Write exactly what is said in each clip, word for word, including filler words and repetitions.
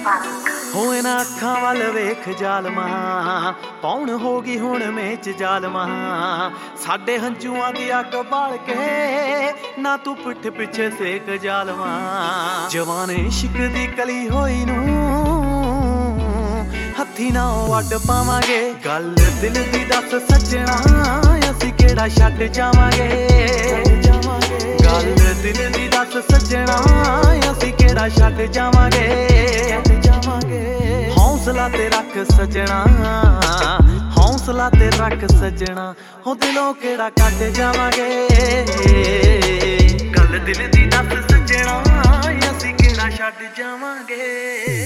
ਹੋ ਇਹਨਾਂ ਅੱਖਾਂ ਵੱਲ ਵੇਖ ਜ਼ਾਲਮਾ, ਪੌਣ ਹੋ ਗਈ ਹੁਣ ਮੇਚ ਜ਼ਾਲਮਾ। ਸਾਡੇ ਹੰਝੂਆਂ ਦੀ ਅੱਗ ਬਾਲ ਕੇ ਨਾ ਤੂੰ ਪਿੱਠ ਪਿੱਛੇ ਸੇਕ ਜ਼ਾਲਮਾ। ਜਵਾਨ ਇਸ਼ਕ ਦੀ ਕਲੀ ਹੋਈ ਨੂੰ ਹੱਥੀ ਨਾ ਅੱਡ ਪਾਵਾਂਗੇ। ਗੱਲ ਦਿਲ ਦੀ ਦੱਸ ਸੱਜਣਾ, ਅਸੀਂ ਕਿਹੜਾ ਛੱਡ ਜਾਵਾਂਗੇ। ਗੱਲ ਦਿਲ ਦੀ ਦੱਸ ਸੱਜਣਾ, ਅਸੀਂ ਕਿਹੜਾ ਛੱਡ ਜਾਵਾਂਗੇ। ਹੌਸਲਾ ਤੇ ਰੱਖ ਸੱਜਣਾ, ਹੌਸਲਾ ਤੇ ਰੱਖ ਸੱਜਣਾ, ਹੋ ਦਿਲੋਂ ਕਿਹੜਾ ਕੱਢ ਜਾਵਾਂਗੇ। ਗੱਲ ਦਿਲ ਦੀ ਦੱਸ ਸੱਜਣਾ, ਅਸੀਂ ਕਿਹੜਾ ਛੱਡ ਜਾਵਾਂਗੇ।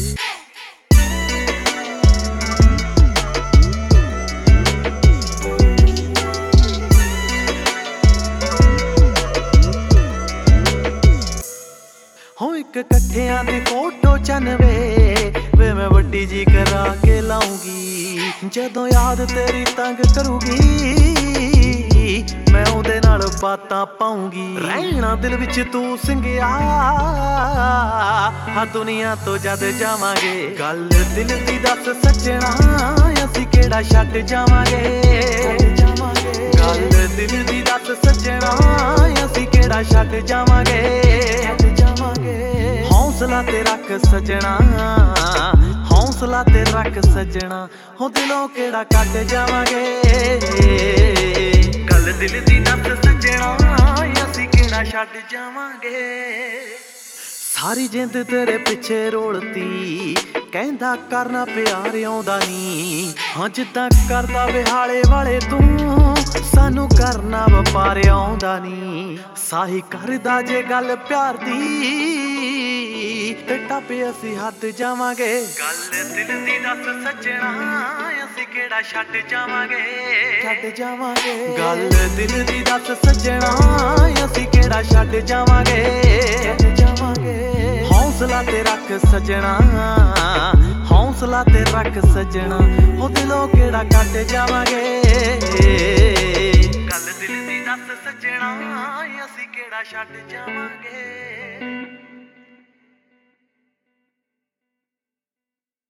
ਹੋ ਇੱਕ ਇਕੱਠਿਆਂ ਦੀ ਫੋਟੋ ਚੰਨਵੇ ਵੇ ਮੈਂ ਵੱਡੀ ਜੀ ਕਰਾ ਕੇ ਲਾਉਂਗੀ। ਜਦੋਂ ਯਾਦ ਤੇਰੀ ਤੰਗ ਕਰੂਗੀ ਮੈਂ ਉਹਦੇ ਨਾਲ ਬਾਤਾਂ ਪਾਉਂਗੀ। ਰਹਿਣਾ ਦਿਲ ਵਿੱਚ ਤੂੰ ਸਿੰਗਿਆ, ਹਾਂ ਦੁਨੀਆ ਤੋਂ ਜਦ ਜਾਵਾਂਗੇ। ਗੱਲ ਦਿਲ ਦੀ ਦੱਸ ਸੱਜਣਾ, ਅਸੀਂ ਕਿਹੜਾ ਛੱਡ ਜਾਵਾਂਗੇ। ਗੱਲ ਦਿਲ ਦੀ ਦੱਸ ਸੱਜਣਾ, ਅਸੀਂ ਕਿਹੜਾ ਛੱਡ ਜਾਵਾਂਗੇ। ਹੌਸਲਾ ਤੇ ਰੱਖ ਸੱਜਣਾ, ਹੌਸਲਾ ਤੇ ਰੱਖ ਸੱਜਣਾ, ਹੋ ਦਿਲੋਂ ਕਿਹੜਾ ਕੱਢ ਜਾਵਾਂਗੇ। ਗੱਲ ਦਿਲ ਦੀ ਦੱਸ ਸੱਜਣਾ, ਅਸੀਂ ਕਿਹੜਾ ਛੱਡ ਜਾਵਾਂਗੇ। ਸਾਰੀ ਜਿੰਦ ਤੇਰੇ ਪਿੱਛੇ ਰੋਲਤੀ, ਕਹਿੰਦਾ ਕਰਨਾ ਪਿਆਰ ਆਉਂਦਾ ਨੀ। ਹਾਂ ਜਿੱਦਾਂ ਕਰਦਾ ਵਿਹਾਲੇ ਵਾਲੇ ਤੂੰ, ਸਾਨੂੰ ਕਰਨਾ ਵਪਾਰ ਆਉਂਦਾ ਨੀ। ਸਾਹੀ ਕਰਦਾ ਜੇ ਗੱਲ ਪਿਆਰ ਦੀ, ਤੇ ਟੱਪੇ ਅਸੀਂ ਹੱਦ ਜਾਵਾਂਗੇ। ਗੱਲ ਦਿਲ ਦੀ ਦੱਸ ਸੱਜਣਾ, ਅਸੀਂ ਕਿਹੜਾ ਛੱਡ ਜਾਵਾਂਗੇ। ਛੱਡ ਜਾਵਾਂਗੇ। ਗੱਲ ਦਿਲ ਦੀ ਦੱਸ ਸੱਜਣਾ, ਅਸੀਂ ਕਿਹੜਾ ਛੱਡ ਜਾਵਾਂਗੇ। ਛੱਡ ਜਾਵਾਂਗੇ। ਹੌਸਲਾ ਤੇ ਰੱਖ ਸੱਜਣਾ, ਹੌਸਲਾ ਤੇ ਰੱਖ ਸੱਜਣਾ, ਉਹ ਦਿਲੋਂ ਕਿਹੜਾ ਕੱਢ ਜਾਵਾਂਗੇ। ਗੱਲ ਦਿਲ ਦੀ ਦੱਸ ਸੱਜਣਾ, ਅਸੀਂ ਕਿਹੜਾ ਛੱਡ ਜਾਵਾਂਗੇ।